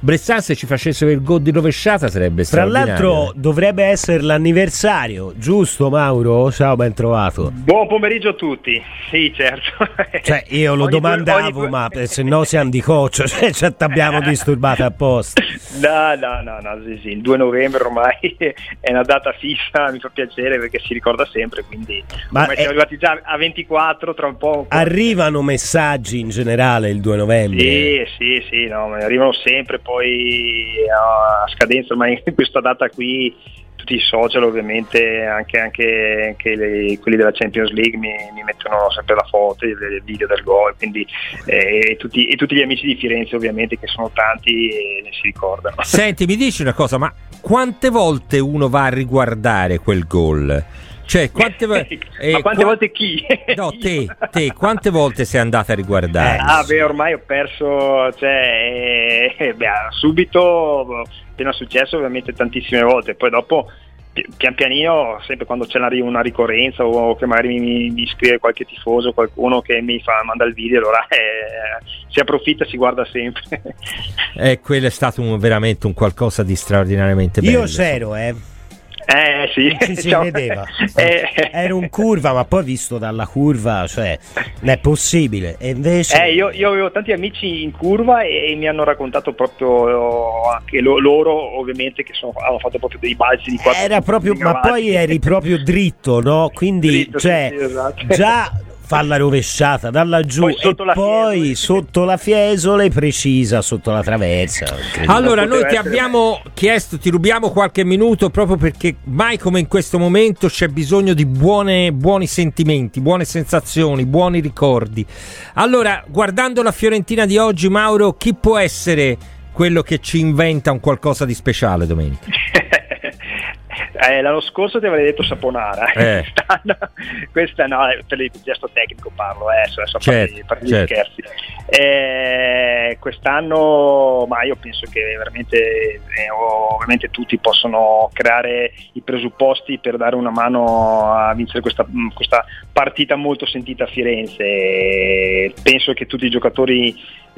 Bressan, se ci facessero il gol di rovesciata sarebbe Tra straordinario. l'altro dovrebbe essere l'anniversario, giusto Mauro? Ciao, ben trovato. Buon pomeriggio a tutti. Sì, certo. Cioè io lo domandavo, ma se no siamo di coccio, cioè ci abbiamo disturbato apposta. No, sì, il 2 novembre ormai è una data fissa, mi fa piacere perché si ricorda sempre, quindi Ma siamo arrivati già a 24, tra un po'. Arrivano messaggi in generale il 2 novembre? Sì, no, mi arrivano sempre, poi a scadenza ormai in questa data qui tutti i social ovviamente, anche quelli della Champions League mi mettono sempre la foto, il video del gol, quindi e tutti gli amici di Firenze ovviamente, che sono tanti e ne si ricordano. Senti, mi dici una cosa, ma quante volte uno va a riguardare quel gol? Cioè, quante volte chi? No, te, quante volte sei andata a riguardare? Ormai ho perso, subito, appena successo ovviamente tantissime volte, poi dopo pian pianino, sempre quando c'è una ricorrenza o che magari mi scrive qualche tifoso, qualcuno che mi manda il video, allora si approfitta, si guarda sempre. Quello è stato veramente un qualcosa di straordinariamente bello. Io c'ero, sì, si vedeva. Ero in curva, ma poi visto dalla curva, cioè non è possibile. E invece io avevo tanti amici in curva e mi hanno raccontato proprio anche loro ovviamente che hanno fatto proprio dei balzi di 4 era proprio, ma poi eri proprio dritto, no? Quindi dritto, cioè sì, esatto. già fa la rovesciata da laggiù poi sotto la fiesole precisa sotto la traversa. Allora noi ti abbiamo chiesto, ti rubiamo qualche minuto proprio perché mai come in questo momento c'è bisogno di buoni sentimenti, buone sensazioni, buoni ricordi. Allora, guardando la Fiorentina di oggi, Mauro, chi può essere quello che ci inventa un qualcosa di speciale domenica? L'anno scorso ti avrei detto Saponara, quest'anno per il gesto tecnico parlo, certo. Scherzi. Quest'anno, ma io penso che veramente ovviamente tutti possono creare i presupposti per dare una mano a vincere questa partita molto sentita a Firenze. Penso che tutti i giocatori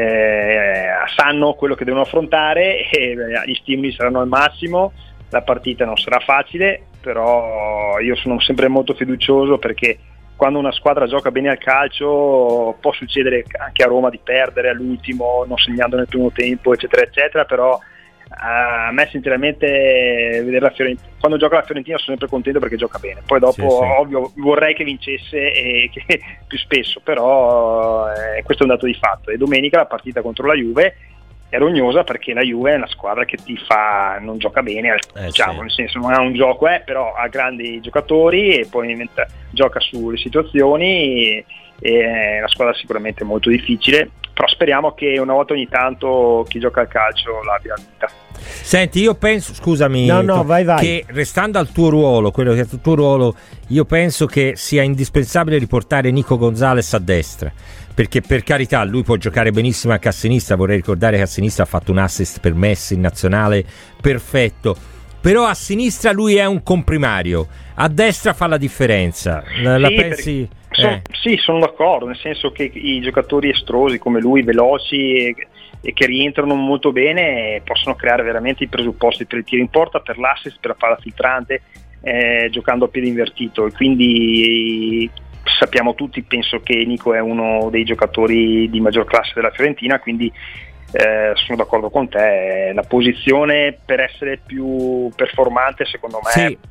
sanno quello che devono affrontare e gli stimoli saranno al massimo. La partita non sarà facile, però io sono sempre molto fiducioso, perché quando una squadra gioca bene al calcio può succedere anche a Roma di perdere all'ultimo, non segnando nel primo tempo, eccetera eccetera, però a me sinceramente vedere la Fiorentina, quando gioca la Fiorentina sono sempre contento perché gioca bene, poi dopo sì. Ovvio vorrei che vincesse e che più spesso, però questo è un dato di fatto. E domenica la partita contro la Juve è rognosa, perché la Juve è una squadra che non gioca bene, diciamo, nel senso non ha un gioco, però ha grandi giocatori e poi gioca sulle situazioni, e è una squadra sicuramente molto difficile, però speriamo che una volta ogni tanto chi gioca al calcio l'abbia vinta. Senti, io penso, scusami, vai. Che restando al tuo ruolo, quello che è il tuo ruolo, io penso che sia indispensabile riportare Nico Gonzalez a destra, perché per carità lui può giocare benissimo anche a sinistra. Vorrei ricordare che a sinistra ha fatto un assist per Messi in nazionale perfetto, però a sinistra lui è un comprimario, a destra fa la differenza. La pensi? Sì, sono d'accordo, nel senso che i giocatori estrosi come lui, veloci e che rientrano molto bene, possono creare veramente i presupposti per il tiro in porta, per l'assist, per la palla filtrante, giocando a piede invertito. E quindi sappiamo tutti, penso che Nico è uno dei giocatori di maggior classe della Fiorentina, quindi sono d'accordo con te, la posizione per essere più performante secondo me sì.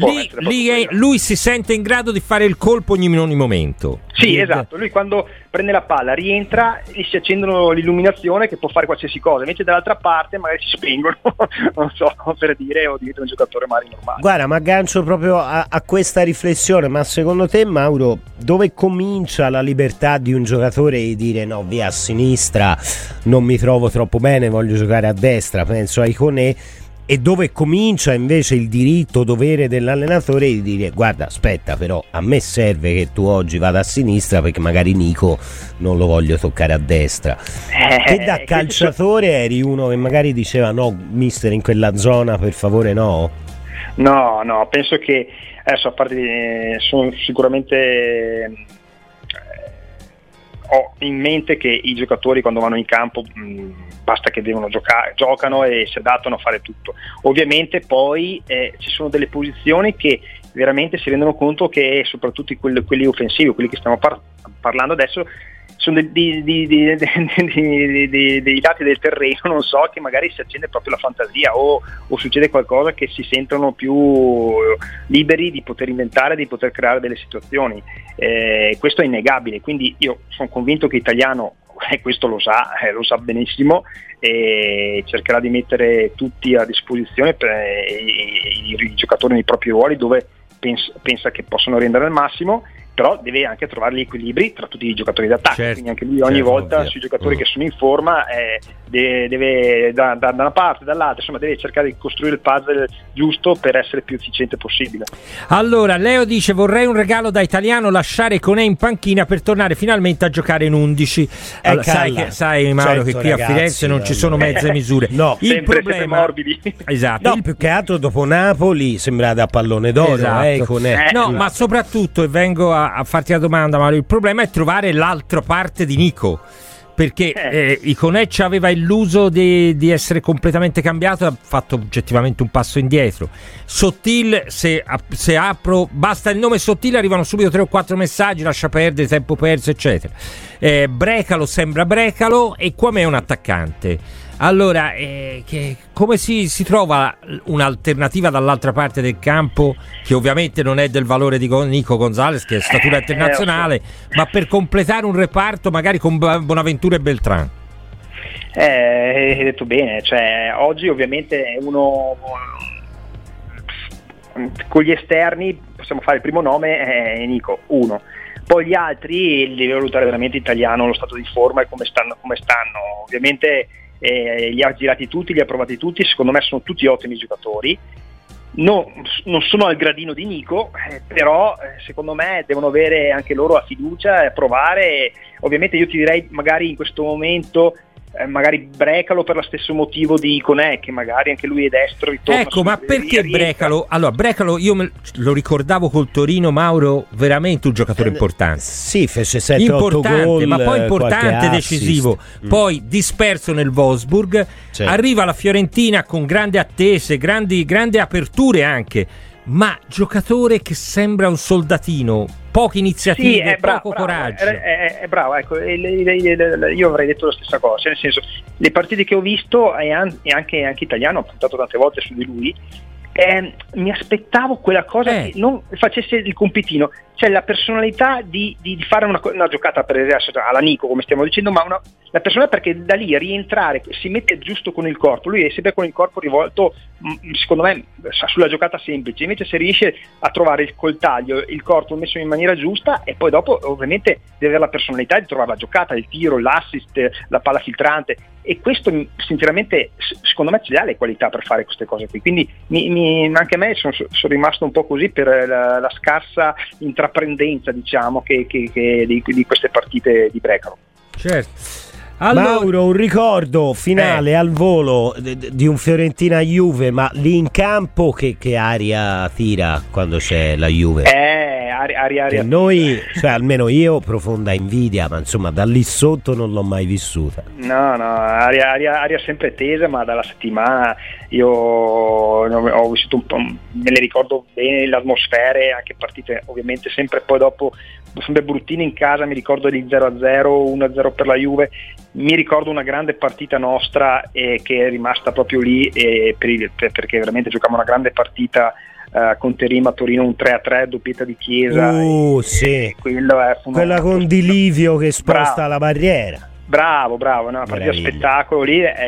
Lui si sente in grado di fare il colpo ogni momento. Sì, esatto, lui quando prende la palla rientra e si accendono l'illuminazione che può fare qualsiasi cosa, invece dall'altra parte magari si spengono non so, per dire, o diventa un giocatore magari normale. Guarda, ma aggancio proprio a questa riflessione, ma secondo te, Mauro, dove comincia la libertà di un giocatore di dire no, via a sinistra non mi trovo troppo bene, voglio giocare a destra, penso a Iconè, e dove comincia invece il diritto dovere dell'allenatore di dire guarda, aspetta, però a me serve che tu oggi vada a sinistra perché magari Nico non lo voglio toccare a destra. Te da calciatore eri uno che magari diceva no, mister, in quella zona per favore no? No, penso che adesso, a parte sono sicuramente ho in mente che i giocatori quando vanno in campo basta che devono giocano e si adattano a fare tutto. Ovviamente poi ci sono delle posizioni che veramente si rendono conto che soprattutto quelli offensivi, quelli che stiamo parlando adesso, sono dei lati del terreno, non so, che magari si accende proprio la fantasia o succede qualcosa che si sentono più liberi di poter inventare, di poter creare delle situazioni. Questo è innegabile, quindi io sono convinto che Italiano questo lo sa benissimo e cercherà di mettere tutti a disposizione per i giocatori nei propri ruoli dove pensa che possono rendere al massimo, però deve anche trovare gli equilibri tra tutti i giocatori d'attacco, quindi anche lui ogni volta sui giocatori che sono in forma deve da una parte, dall'altra, insomma deve cercare di costruire il puzzle giusto per essere più efficiente possibile. Allora Leo dice: vorrei un regalo da Italiano, lasciare Koné in panchina per tornare finalmente a giocare in 11. Allora, sai Mauro, che qui ragazzi, a Firenze non ci sono mezze misure. No, il problema morbidi. Esatto. No, più che altro dopo Napoli sembra da pallone d'oro, esatto. Koné. No, ma soprattutto, e vengo a farti la domanda, Mauro, il problema è trovare l'altra parte di Nico, perché Koné ci aveva illuso di essere completamente cambiato, ha fatto oggettivamente un passo indietro. Sottil, se apro, basta il nome Sottil, arrivano subito 3 o 4 messaggi, lascia perdere, tempo perso, eccetera. Brecalo sembra Brecalo, e come è un attaccante. Allora, come si trova un'alternativa dall'altra parte del campo, che ovviamente non è del valore di Nico Gonzalez, che è statura internazionale, ma per completare un reparto magari con Bonaventura e Beltrán? Hai detto bene, cioè oggi ovviamente uno con gli esterni possiamo fare il primo nome, è Nico, uno. Poi gli altri deve valutare veramente Italiano, lo stato di forma e come stanno. Ovviamente li ha girati tutti, li ha provati tutti, secondo me sono tutti ottimi giocatori. Non sono al gradino di Nico, però secondo me devono avere anche loro la fiducia e provare. Ovviamente io ti direi magari in questo momento magari Brecalo per lo stesso motivo di Koné, che magari anche lui è destro, ritorna. Ecco, ma perché Brecalo? Allora, Brecalo io lo ricordavo col Torino, Mauro, veramente un giocatore importante. Sì, fece 7-8 gol, ma poi importante, decisivo. Poi disperso nel Wolfsburg, arriva alla Fiorentina con grandi attese, grandi aperture anche, ma giocatore che sembra un soldatino, poche iniziative, poco coraggio. È bravo, ecco, io avrei detto la stessa cosa, nel senso, le partite che ho visto e anche Italiano, ho puntato tante volte su di lui, mi aspettavo quella cosa che non facesse il compitino, cioè la personalità di fare una giocata per esempio alla Nico, come stiamo dicendo, ma la personalità, perché da lì rientrare si mette giusto con il corpo, lui è sempre con il corpo rivolto, secondo me, sulla giocata semplice. Invece se riesce a trovare il coltaglio, il corpo messo in maniera giusta, e poi dopo ovviamente deve avere la personalità di trovare la giocata, il tiro, l'assist, la palla filtrante, e questo sinceramente secondo me ce l'ha le qualità per fare queste cose qui. Quindi anche a me sono rimasto un po' così per la scarsa intraprendenza, diciamo, che di queste partite di Brecalo. Certo. Allora, Mauro, un ricordo finale al volo di un Fiorentina-Juve, ma lì in campo che aria tira quando c'è la Juve? Aria. Che noi, cioè almeno io, profonda invidia, ma insomma da lì sotto non l'ho mai vissuta. No, aria sempre tesa, ma dalla settimana io ho vissuto un po', me le ricordo bene le atmosfere, anche partite ovviamente sempre poi dopo sempre bruttine in casa. Mi ricordo di 0-0, 1-0 per la Juve. Mi ricordo una grande partita nostra che è rimasta proprio lì perché veramente giocavamo una grande partita con Terima a Torino, un 3-3, doppietta di Chiesa. Sì. Quella con Di Livio che sposta la barriera. Bravo, una partita spettacolo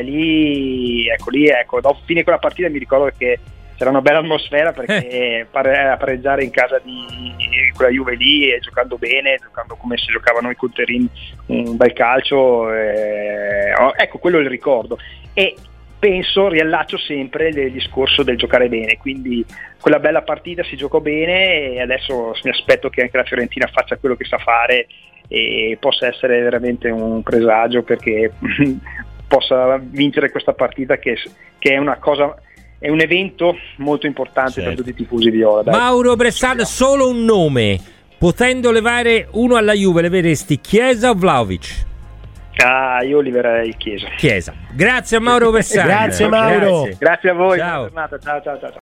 ecco, dopo fine quella partita mi ricordo che c'era una bella atmosfera, perché pareggiare in casa di quella Juve lì, e giocando bene, giocando come si giocava noi con Terim, un bel calcio, ecco, quello è il ricordo. E penso, riallaccio sempre il discorso del giocare bene, quindi quella bella partita si giocò bene, e adesso mi aspetto che anche la Fiorentina faccia quello che sa fare e possa essere veramente un presagio perché possa vincere questa partita che è una cosa, è un evento molto importante per tutti i tifosi viola. Mauro Bressan, solo un nome potendo levare uno alla Juve, leveresti Chiesa o Vlahovic? Io libererei Chiesa. Grazie a Mauro Bersani. Grazie Mauro. Grazie a voi. Ciao. Buona giornata. Ciao.